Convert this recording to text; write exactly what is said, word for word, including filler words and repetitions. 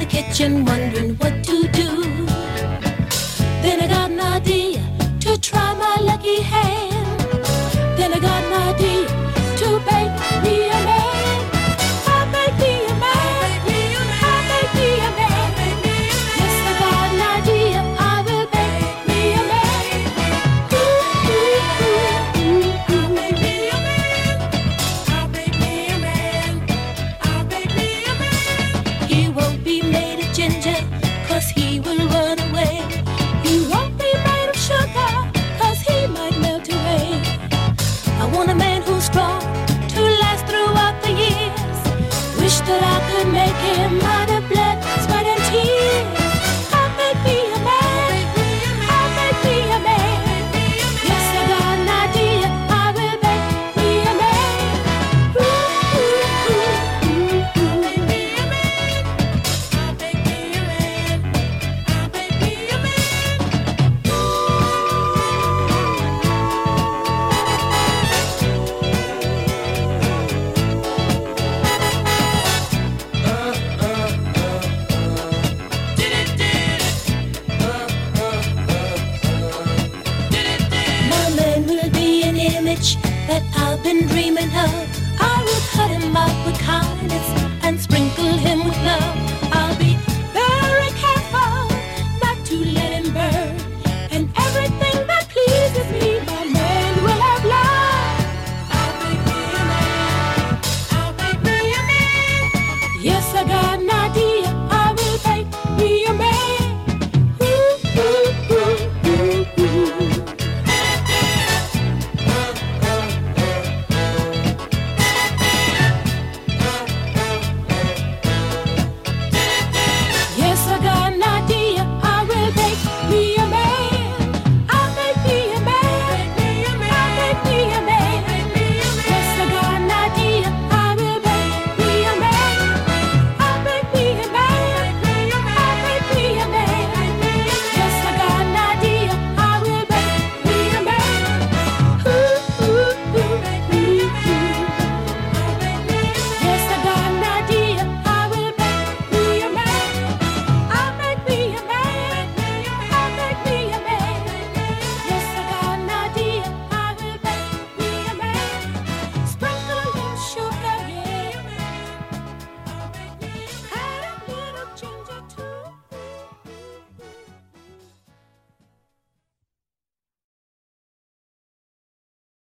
the kitchen wondering what to do. Then I got an idea to try my lucky hand. Then I got an idea to bake me a man. I'll make me a man. I'll make me a man. Yes, I got an idea. I will make me a man. Ooh, ooh, ooh, ooh. I'll make me a man. I'll make me a man. I'll make me a man. He won't be made of ginger, 'cause he will run away. He won't be made of sugar, 'cause he might melt away. I want a man who's strong to last throughout the years. Wish that I could make him mine.